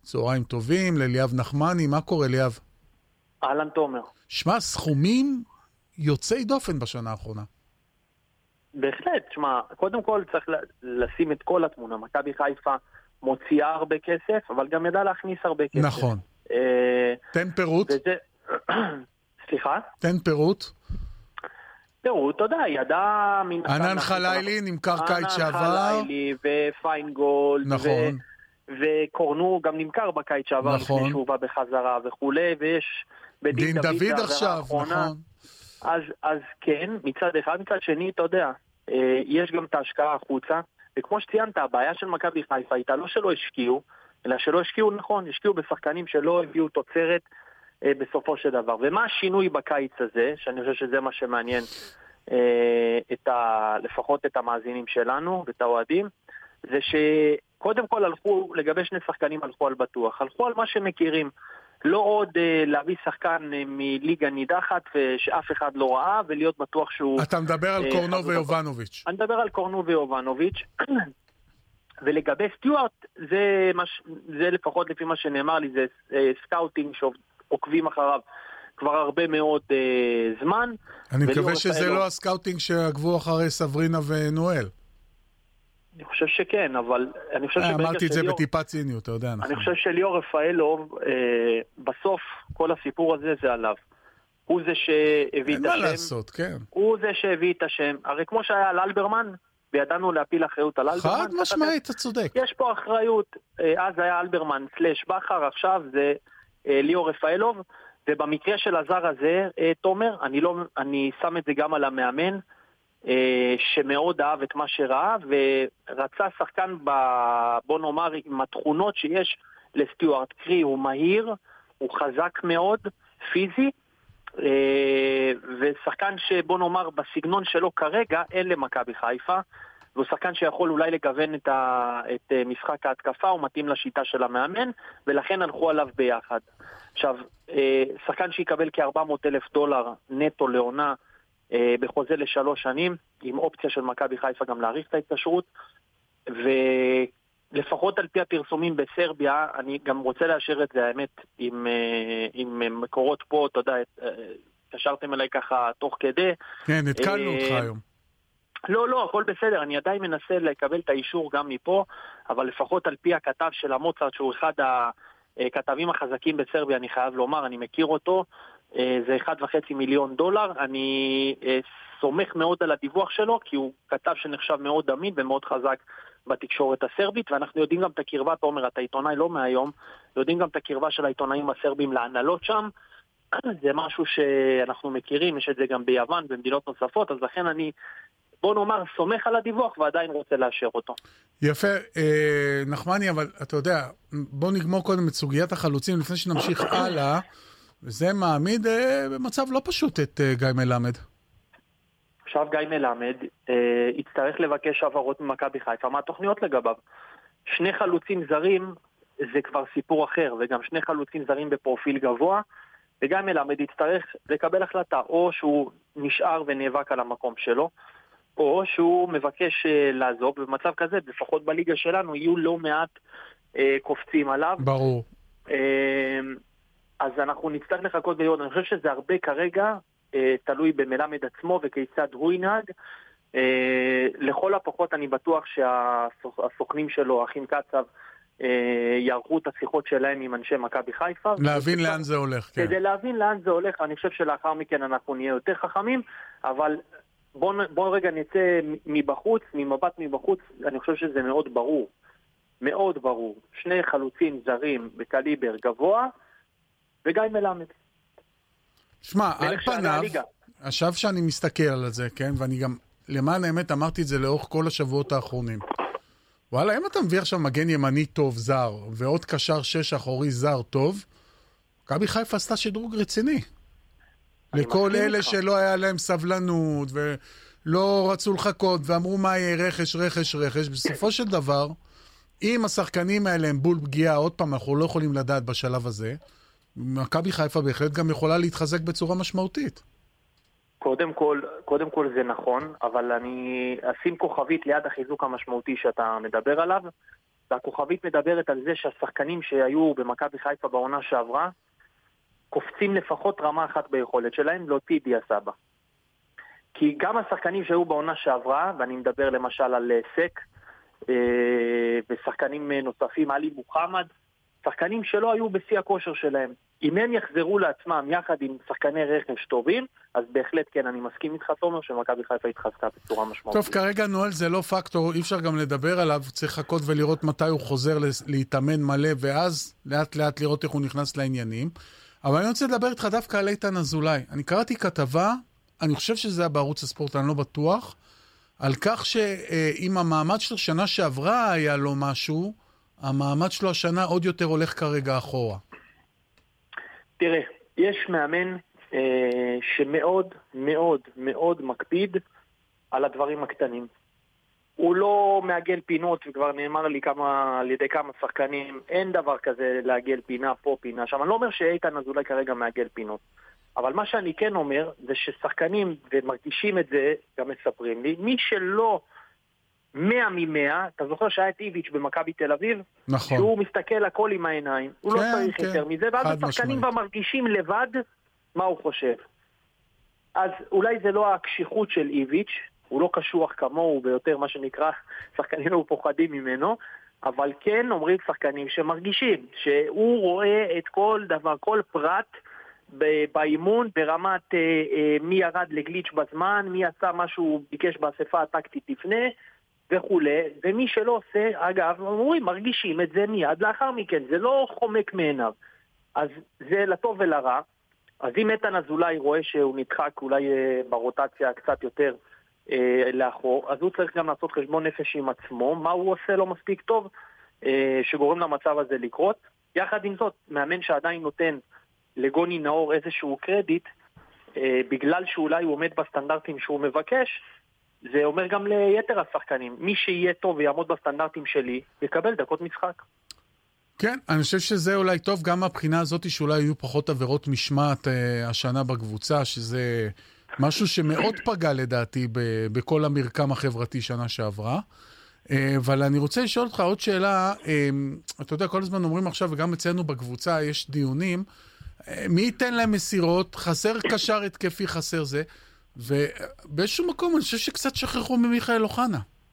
צהריים טובים, לאליאב נחמני, מה קורה אליאב? אהלן תומר. שמע, סכומים יוצאי דופן בשנה האחרונה. בהחלט, שמע, קודם כל צריך לשים את כל התמונה. מכבי חיפה מוציאה הרבה כסף, אבל גם ידעה להכניס הרבה כסף. נכון. תן פירוט. סליחה? תן פירוט. פירוט, אתה יודע, ידעה... ענן חלילי נמכר קיץ שעבר. ענן חלילי ופיינגולד. נכון. וקורנו גם נמכר בקיץ שעבר. נכון. לפני שהוא בא בחזרה וכולי, ויש... דין דוד עכשיו, נכון. אז כן, מצד אחד, מצד שני, אתה יודע, יש גם את ההשקעה החוצה, וכמו שציינת, הבעיה של מכבי חיפה הייתה לא שלא השקיעו, אלא שלא השקיעו נכון, השקיעו בשחקנים שלא הביאו תוצרת בסופו של דבר. ומה השינוי בקיץ הזה, שאני חושב שזה מה שמעניין לפחות את המאזינים שלנו ואת האוהדים, זה שקודם כל הלכו, לגבי שני שחקנים הלכו על בטוח, הלכו על מה שמכירים, לא עוד להביא שחקן מליגה נידחת שאף אחד לא ראה ולהיות בטוח שהוא... אתה מדבר על קורנו ויובנוביץ'. אני מדבר על קורנו ויובנוביץ'. ולגבי סטיוארט, זה לפחות לפי מה שנאמר לי, זה סקאוטינג שעוקבים אחריו כבר הרבה מאוד זמן. אני מקווה שזה לא הסקאוטינג שעקבו אחרי סברינה ונואל. אני חושב שכן, אבל אני חושב אמרתי את זה בטיפה ציניות, אתה יודע. אני חושב שליאור רפאלוב, בסוף כל הסיפור הזה זה עליו. הוא זה שהביא את השם. אין מה לעשות, כן. הוא זה שהביא את השם. הרי כמו שהיה על אלברמן, וידענו להפיל אחריות על אלברמן. חד משמעית, אתה צודק. יש פה אחריות. אז היה אלברמן סלש בחר, עכשיו זה ליאור רפאלוב, ובמקרה של הזר הזה, תומר, אני שם את זה גם על המאמן, שמאוד אהב את מה שראה ורצה שחקן בוא נאמר עם התכונות שיש לסטיוארט, קרי הוא מהיר, הוא חזק מאוד, פיזי, ושחקן שבוא נאמר בסגנון שלו כרגע אין למכבי חיפה, והוא שחקן שיכול אולי לגוון את משחק ההתקפה, הוא מתאים לשיטה של המאמן, ולכן הלכו עליו ביחד. עכשיו, שחקן שיקבל כ$400,000 נטו לעונה בחוזה ל3 שנים, עם אופציה של מכבי חיפה גם להאריך את ההתקשרות, ולפחות על פי הפרסומים בסרביה, אני גם רוצה לאשר את זה, האמת, עם מקורות פה, אתה יודע, קשרתם אליי ככה תוך כדי. כן, התקלנו אותך היום. לא, הכל בסדר, אני עדיין מנסה לקבל את האישור גם מפה, אבל לפחות על פי הכתב של המוצרט, שהוא אחד הכתבים החזקים בסרביה, אני חייב לומר, אני מכיר אותו, זה $1.5 מיליון. אני סומך מאוד על הדיווח שלו, כי הוא כתב שנחשב מאוד אמין ומאוד חזק בתקשורת הסרבית, ואנחנו יודעים גם את הקרבה, תומר, אתה עיתונאי לא מהיום, יודעים גם את הקרבה של העיתונאים הסרבים להנהלות שם, זה משהו שאנחנו מכירים, יש את זה גם ביוון, במדינות נוספות, אז לכן אני, בוא נאמר, סומך על הדיווח ועדיין רוצה לאשר אותו. יפה, נחמני, אבל אתה יודע, בוא נגמור קודם את סוגיית החלוצים, לפני שנמשיך הלאה, וזה מעמיד במצב לא פשוט את גיא מלמד. עכשיו גיא מלמד יצטרך לבקש העברות ממכבי חיפה, מה התוכניות לגביו? 2 חלוצים זרים זה כבר סיפור אחר, וגם 2 חלוצים זרים בפרופיל גבוה, וגיא מלמד יצטרך לקבל החלטה, או שהוא נשאר ונאבק על המקום שלו, או שהוא מבקש לעזוב, במצב כזה, לפחות בליגה שלנו, יהיו לא מעט קופצים עליו. ברור. אז אנחנו נצטרך לחכות ולראות. אני חושב שזה הרבה כרגע תלוי במלמד עצמו וכיצד הוא ינהג. לכל הפחות אני בטוח שהסוכנים שלו, אחים קצב, יערכו את השיחות שלהם עם אנשי מכבי חיפה. להבין לאן זה הולך, כן. כדי להבין לאן זה הולך, אני חושב שלאחר מכן אנחנו נהיה יותר חכמים, אבל בוא רגע נצא מבחוץ, ממבט מבחוץ, אני חושב שזה מאוד ברור. מאוד ברור. 2 חלוצים זרים בקליבר גבוה, וגיא מלמד. שמע, על פניו, עכשיו שאני מסתכל על זה, כן, ואני גם, למען האמת, אמרתי את זה לאורך כל השבועות האחרונים. וואלה, אם אתה מביא עכשיו מגן ימני טוב זר, ועוד קשר 6 אחורי זר טוב, מכבי חיפה עשתה שדרוג רציני. לכל אלה שלא היה להם סבלנות, ולא רצו לחכות, ואמרו מה יהיה רכש, בסופו של דבר, אם השחקנים האלה הם בול פגיעה, עוד פעם, אנחנו לא יכולים לדעת בשלב הזה, מכבי חיפה בהחלט גם יכולה להתחזק בצורה משמעותית. קודם כל זה נכון, אבל אני אשים כוכבית ליד החיזוק המשמעותי שאתה מדבר עליו. והכוכבית מדברת על זה שהשחקנים שהיו במכבי חיפה בעונה שעברה, קופצים לפחות רמה אחת ביכולת שלהם, להוציא דיה סבא. כי גם השחקנים שהיו בעונה שעברה, ואני מדבר למשל על סק, ושחקנים נוספים, עלי מוחמד, שחקנים שלא היו בשיא הכושר שלהם. אם הם יחזרו לעצמם יחד עם שחקני רכש טובים, אז בהחלט כן, אני מסכים איתך תומר, שמכבי חיפה התחזקה בצורה משמעותית. טוב, כרגע נואל זה לא פקטור, אי אפשר גם לדבר עליו, צריך לחכות ולראות מתי הוא חוזר להתאמן מלא, ואז לאט לאט לראות איך הוא נכנס לעניינים. אבל אני רוצה לדבר איתך דווקא על איתן אזולאי. אני קראתי כתבה, אני חושב שזה היה בערוץ הספורט, אני לא בטוח, על כך שאם המעמד שלו שנה שעברה היה לו משהו, המעמד שלו השנה עוד יותר הולך כרגע אחורה. תראה, יש מאמן שמאוד מאוד מאוד מקפיד על הדברים הקטנים. הוא לא מעגל פינות, וכבר נאמר לי על ידי כמה שחקנים, אין דבר כזה לעגל פינה פה, פינה שם. אני לא אומר שאיתן אזולאי כרגע מעגל פינות. אבל מה שאני כן אומר, זה ששחקנים, ומרגישים את זה, גם מספרים לי, מי שלא 100 מ-100, אתה זוכר שהיה את איביץ' במכבי תל אביב? נכון. שהוא מסתכל הכל עם העיניים, הוא לא צריך יותר מזה, ואז השחקנים מרגישים לבד מה הוא חושב. אז אולי זה לא הקשיחות של איביץ', הוא לא קשוח כמוהו ביותר, מה שנקרא, שחקנים לא פוחדים ממנו, אבל כן אומרים שחקנים שמרגישים, שהוא רואה את כל דבר, כל פרט באימון, ברמת מי ירד לגליץ' בזמן, מי עשה משהו ביקש באספה הטקטית לפני, וכו'. ומי שלא עושה, אגב, אומרים, מרגישים את זה מיד לאחר מכן, זה לא חומק מעיניו. אז זה לטוב ולרע. אז אם איתן אזולאי רואה שהוא נדחק אולי ברוטציה קצת יותר לאחור, אז הוא צריך גם לעשות חשבון נפש עם עצמו, מה הוא עושה לא מספיק טוב, שגורם למצב הזה לקרות. יחד עם זאת, מאמן שעדיין נותן לגוני נאור איזשהו קרדיט, בגלל שאולי הוא עומד בסטנדרטים שהוא מבקש, זה אומר גם ליתר השחקנים. מי שיהיה טוב ויעמוד בסטנדרטים שלי, יקבל דקות משחק. כן, אני חושב שזה אולי טוב גם מהבחינה הזאת שאולי יהיו פחות עבירות משמעת השנה בקבוצה, שזה משהו שמאוד פגע לדעתי בכל המרקם החברתי שנה שעברה. אבל אני רוצה לשאול אותך עוד שאלה, אתה יודע, כל הזמן אומרים עכשיו, וגם אצלנו בקבוצה יש דיונים, מי ייתן להם מסירות, חסר קשר התקפי, חסר זה, ובאיזשהו מקום אני חושב שקצת שכחו ממיכאל אוחנה.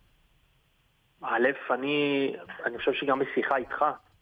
א', אני חושב שגם בשיחה איתך,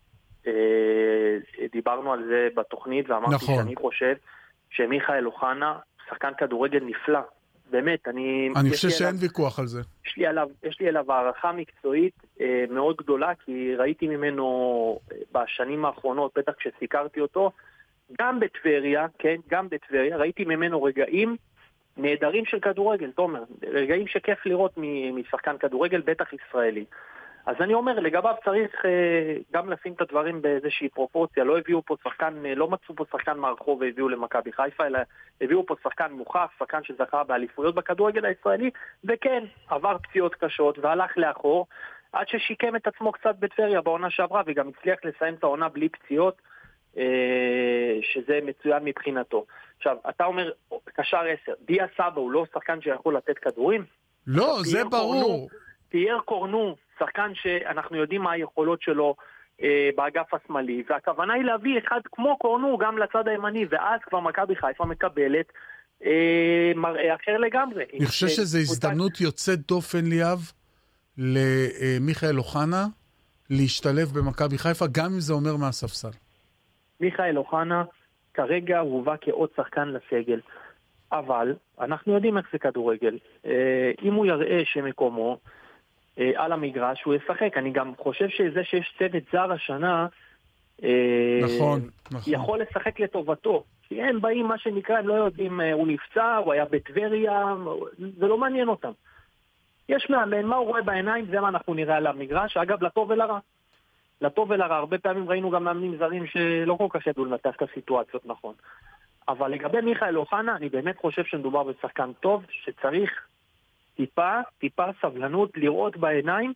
דיברנו על זה בתוכנית, ואמרתי נכון. שאני חושב שמיכאל אוחנה שחקן כדורגל נפלא. באמת, אני חושב שאין ויכוח על זה. יש לי אליו הערכה מקצועית מאוד גדולה, כי ראיתי ממנו בשנים האחרונות, בטח כשסיקרתי אותו, גם בטבריה, כן, גם בטבריה, ראיתי ממנו רגעים נהדרים של כדורגל, תומר, רגעים שכיף לראות משחקן כדורגל, בטח ישראלי. אז אני אומר, לגביו צריך גם לשים את הדברים באיזושהי פרופורציה, לא הביאו פה שחקן, לא מצאו פה שחקן מהרחוב והביאו למכבי חיפה, אלא הביאו פה שחקן מוכח, שחקן שזכה באליפויות בכדורגל הישראלי, וכן, עבר פציעות קשות והלך לאחור, עד ששיקם את עצמו קצת בטבריה בעונה שעברה, וגם הצליח לסיים את העונה בלי פציעות, שזה מצוין מבחינתו. עכשיו, אתה אומר, קשר 10, דיה סבא הוא לא שחקן שיכול לתת כדורים? לא, זה ברור. פייר קורנו, שחקן שאנחנו יודעים מה היכולות שלו באגף השמאלי, והכוונה היא להביא אחד כמו קורנו גם לצד הימני, ואז כבר מכבי חיפה מקבלת מראה אחר לגמרי. אני חושב שזו הזדמנות יוצאת דופן ליאב למיכאל אוחנה להשתלב במכבי חיפה, גם אם זה אומר מהספסל. מיכאל אוחנה כרגע הובא כעוד שחקן לסגל, אבל אנחנו יודעים איך זה כדורגל. אם הוא יראה שמקומו על המגרש, הוא ישחק. אני גם חושב שזה שיש צוות זר השנה, נכון. יכול לשחק לטובתו. כי הם באים, מה שנקרא, הם לא יודעים, הוא נפצע, הוא היה בטבריה, זה לא מעניין אותם. יש מאמן, מה הוא רואה בעיניים, זה מה אנחנו נראה על המגרש, אגב, לטוב ולרע. לטוב ולרע, הרבה פעמים ראינו גם מאמנים זרים שלא כל כך ידעו לנתח את הסיטואציות נכון. אבל לגבי מיכאל אוחנה, אני באמת חושב שמדובר בשחקן טוב, שצריך טיפה סבלנות, לראות בעיניים,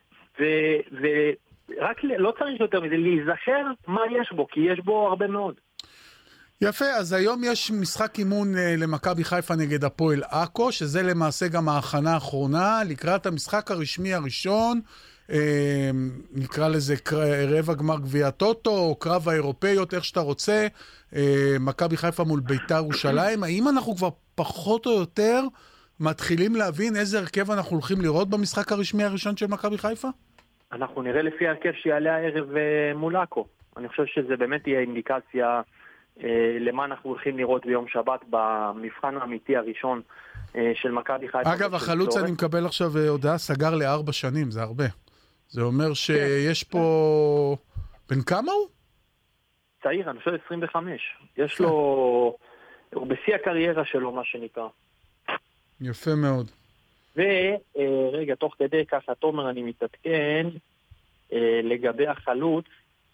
ורק לא צריך יותר מזה, להיזכר מה יש בו, כי יש בו הרבה מאוד. יפה, אז היום יש משחק אימון למכבי חיפה נגד הפועל עכו, שזה למעשה גם ההכנה האחרונה, לקראת המשחק הרשמי הראשון, נקרא לזה רבע גמר גביע הטוטו, או קרב האירופאיות, איך שאתה רוצה, מכבי חיפה מול בית"ר ירושלים. האם אנחנו כבר פחות או יותר מתחילים להבין איזה הרכב אנחנו הולכים לראות במשחק הרשמי הראשון של מכבי חיפה? אנחנו נראה לפי הרכב שיעלה הערב מול עכו. אני חושב שזה באמת יהיה אינדיקציה למה אנחנו הולכים לראות ביום שבת במבחן האמיתי הראשון של מכבי חיפה. אגב, החלוץ אני מקבל עכשיו הודעה, סגר ל4 שנים, זה הרבה. זה אומר שיש פה... בן כמה הוא? צעיר, אני חושב 25. יש לו... הוא בשיא הקריירה שלו, מה שנקרא. יפה מאוד. ורגע, תוך כדי ככה, תומר, אני מתעדכן לגבי החלוץ,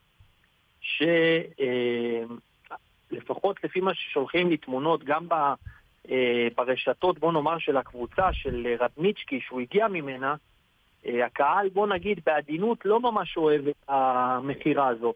שלפחות לפי מה ששולחים לי תמונות, גם ברשתות, בוא נאמר, של הקבוצה, של רדניצ'קי, שהוא הגיע ממנה, הקהל, בוא נגיד, בעדינות לא ממש אוהב את המחירה הזאת.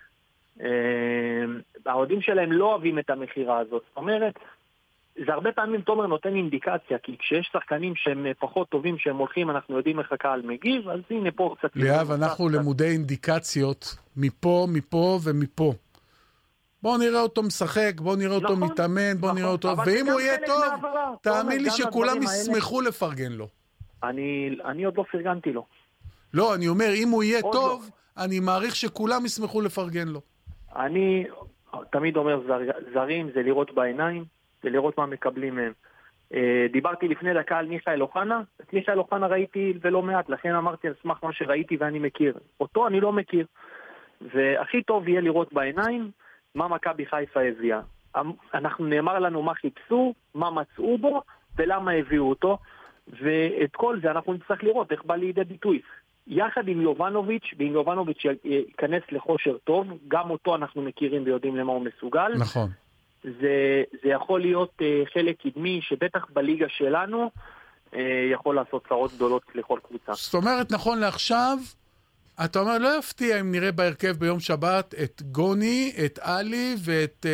העודים שלהם לא אוהבים את המחירה הזאת. זאת אומרת, זה הרבה פעמים תומר נותן אינדיקציה, כי כשיש שחקנים שהם פחות טובים, שהם הולכים, אנחנו יודעים איך הקהל מגיב, אז הנה פה קצת... ליאב, אנחנו למודי אינדיקציות, מפה, מפה ומפה. בואו נראה אותו משחק, בואו נראה אותו מתאמן, בואו נראה אותו... ואם הוא יהיה טוב, תאמין לי שכולם ישמחו לפרגן לו. אני עוד לא פרגנתי לו. לא, אני אומר, אם הוא יהיה טוב, אני מעריך שכולם ישמחו לפרגן לו. אני תמיד אומר, זרים זה לראות בעיניים, זה לראות מה מקבלים מהם. דיברתי לפני דקה על מיכאל אוחנה, את מיכאל אוחנה ראיתי ולא מעט, לכן אמרתי על סמך מה שראיתי ואני מכיר. אותו אני לא מכיר. והכי טוב יהיה לראות בעיניים מה מכבי חיפה הביאה. אנחנו נאמר לנו מה חיפשו, מה מצאו בו ולמה הביאו אותו, ואת כל זה אנחנו נצטרך לראות איך בא לידי ביטוי. יחד עם יובנוביץ', ואם יובנוביץ' ייכנס לחושר טוב, גם אותו אנחנו מכירים ויודעים למה הוא מסוגל. נכון. זה יכול להיות חלק קדמי שבטח בליגה שלנו יכול לעשות צרות גדולות לכל קבוצה. זאת אומרת, נכון לעכשיו, אתה אומר, לא יפתיע אם נראה בהרכב ביום שבת את גוני, את אלי ואת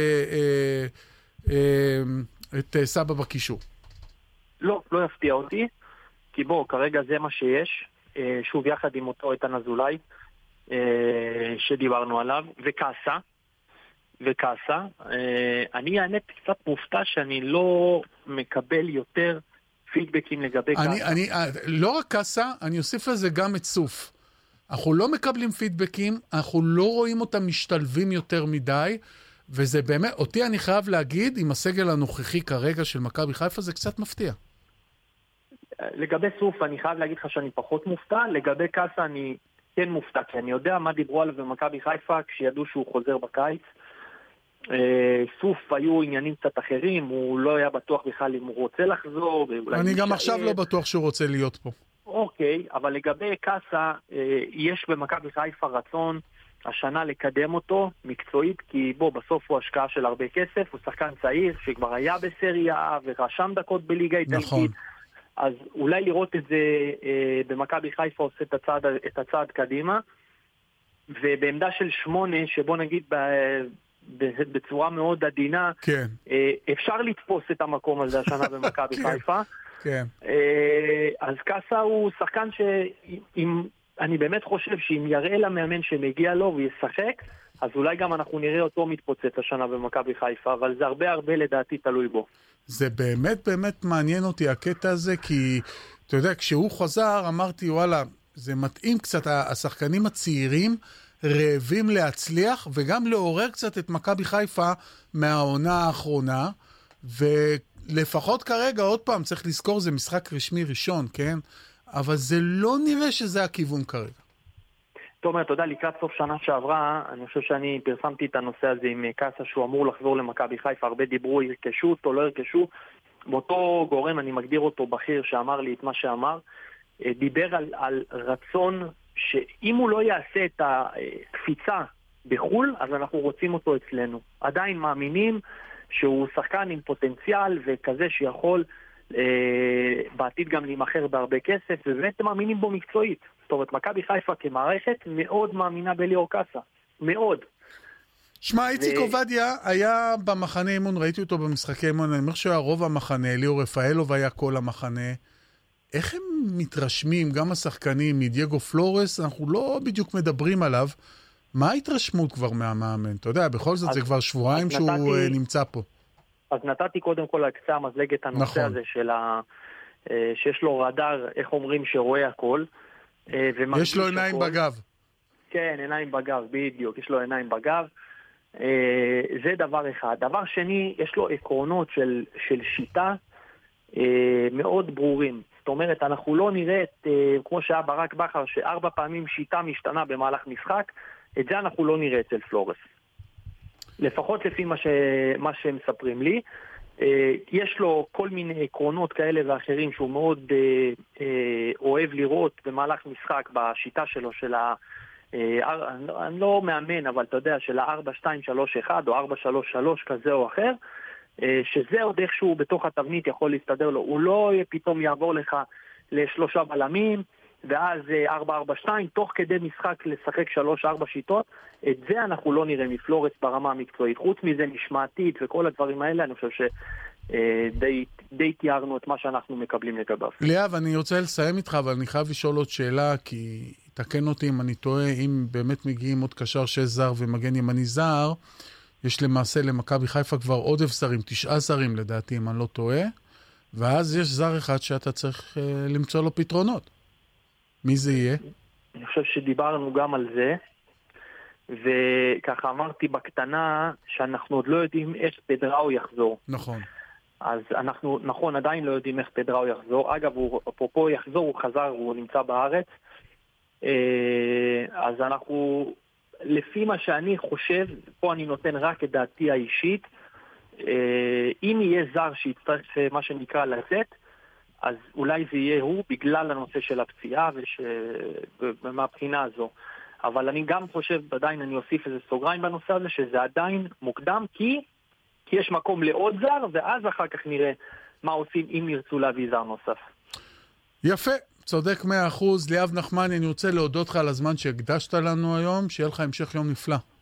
סבא בקישור. לא יפתיע אותי, כי בוא, כרגע זה מה שיש. שוב יחד עם אותו איתן אזולאי שדיברנו עליו, וקאסה. אני האמת קצת מופתע שאני לא מקבל יותר פידבקים לגבי קאסה. לא רק קאסה, אני אוסיף לזה גם את סוף. אנחנו לא מקבלים פידבקים, אנחנו לא רואים אותם משתלבים יותר מדי, וזה באמת, אותי אני חייב להגיד, עם הסגל הנוכחי כרגע של מכבי חיפה, זה קצת מפתיע. לגבי סוף, אני חייב להגיד לך שאני פחות מופתע, לגבי קאסה אני כן מופתע, כי אני יודע מה דיברו עליו במכבי חיפה כשידעו שהוא חוזר בקיץ. סוף היו עניינים קצת אחרים, הוא לא היה בטוח בכלל אם הוא רוצה לחזור. אני גם עכשיו לא בטוח שהוא רוצה להיות פה. אוקיי, אבל לגבי קאסה, יש במכבי חיפה רצון השנה לקדם אותו מקצועית, כי בוא, בסוף הוא השקעה של הרבה כסף, הוא שחקן צעיר שכבר היה בסריה ורשם דקות בליגה איטלקית. נכון. אז אולי לראות את זה במכבי חיפה עושה את הצעד קדימה, ובעמדה של 8, שבוא נגיד בצורה מאוד עדינה, כן. אפשר לתפוס את המקום הזה השנה במכבי חיפה. כן. אז קאסה הוא שחקן אני באמת חושב שאם יראה למאמן שמגיע לו וישחק, אז אולי גם אנחנו נראה אותו מתפוצץ השנה במכבי חיפה, אבל זה הרבה לדעתי תלוי בו. זה באמת מעניין אותי הקטע הזה, כי אתה יודע, כשהוא חזר אמרתי וואלה, זה מתאים קצת, השחקנים הצעירים רעבים להצליח, וגם לעורר קצת את מכבי חיפה מהעונה האחרונה, ולפחות כרגע, עוד פעם, צריך לזכור, זה משחק רשמי ראשון, כן? אבל זה לא נראה שזה הכיוון כרגע. תומר, תודה, לקראת סוף שנה שעברה, אני חושב שאני פרסמתי את הנושא הזה עם קאסה שהוא אמור לחזור למכבי חיפה, הרבה דיברו, ירכשו אותו, לא ירכשו, באותו גורם, אני מגדיר אותו בכיר שאמר לי את מה שאמר, דיבר על רצון שאם הוא לא יעשה את הקפיצה בחול, אז אנחנו רוצים אותו אצלנו. עדיין מאמינים שהוא שחקן עם פוטנציאל וכזה שיכול בעתיד גם להימחר בהרבה כסף, ובאמת מאמינים בו מקצועית. זאת אומרת, מכבי חיפה כמערכת מאוד מאמינה בליאור קאסה. מאוד. שמע, איציק עובדיה היה במחנה אימון, ראיתי אותו במשחקי אימון, אני אומר שהוא היה רוב המחנה, ליאור רפאלוב היה כל המחנה. איך הם מתרשמים, גם השחקנים, מדייגו פלורס, אנחנו לא בדיוק מדברים עליו, מה ההתרשמות כבר מהמאמן? אתה יודע, בכל זאת זה כבר שבועיים שהוא נמצא פה. אז נתתי קודם כל על קצה המזלג את הנושא הזה שיש לו רדאר, איך אומרים, שרואה הכל. יש לו עיניים בגב. כן, עיניים בגב, בדיוק, יש לו עיניים בגב. זה דבר אחד. דבר שני, יש לו עקרונות של שיטה מאוד ברורים. זאת אומרת, אנחנו לא נראה כמו שהיה ברק בכר, ש4 פעמים שיטה משתנה במהלך משחק, את זה אנחנו לא נראה אצל פלורס. לפחות לפי מה שהם מספרים לי. יש לו כל מיני עקרונות כאלה ואחרים שהוא מאוד אוהב לראות במהלך משחק בשיטה שלו אני לא מאמן, אבל אתה יודע, של ה-4-2-3-1 או 4-3-3 כזה או אחר, שזה עוד איכשהו בתוך התבנית יכול להסתדר לו. הוא לא פתאום יעבור לך ל3 בלמים, ואז 4-4-2, תוך כדי משחק לשחק 3-4 שיטות. את זה אנחנו לא נראה מפלורס ברמה המקצועית. חוץ מזה משמעתית וכל הדברים האלה, אני חושב שדי תיארנו את מה שאנחנו מקבלים לגביו. ליאב, אני רוצה לסיים איתך, אבל אני חייב לשאול עוד שאלה, כי תקן אותי אם אני טועה, אם באמת מגיעים עוד קשר 6 זר ומגן ימני זר, יש למעשה למכבי חיפה כבר עודף זרים, 9 זרים לדעתי, אם אני לא טועה, ואז יש זר אחד שאתה צריך למצוא לו פתרונות. מי זה יהיה? אני חושב שדיברנו גם על זה, וככה אמרתי בקטנה שאנחנו עוד לא יודעים איך פדראו יחזור. נכון. אז אנחנו, נכון, עדיין לא יודעים איך פדראו יחזור. אגב, הוא אפרופו יחזור, הוא חזר, הוא נמצא בארץ. אז אנחנו, לפי מה שאני חושב, פה אני נותן רק את דעתי האישית, אם יהיה זר שיצטרך מה שנקרא לצאת, אז אולי זה יהיה הוא בגלל הנושא של הפציעה ומהבחינה הזו. אבל אני גם חושב, עדיין אני אוסיף איזה סוגריים בנושא הזה, שזה עדיין מוקדם, כי יש מקום לעוד זר, ואז אחר כך נראה מה עושים אם ירצו להביא זר נוסף. יפה, צודק 100%. ליאב נחמני, אני רוצה להודות לך על הזמן שהקדשת לנו היום, שיהיה לך המשך יום נפלא.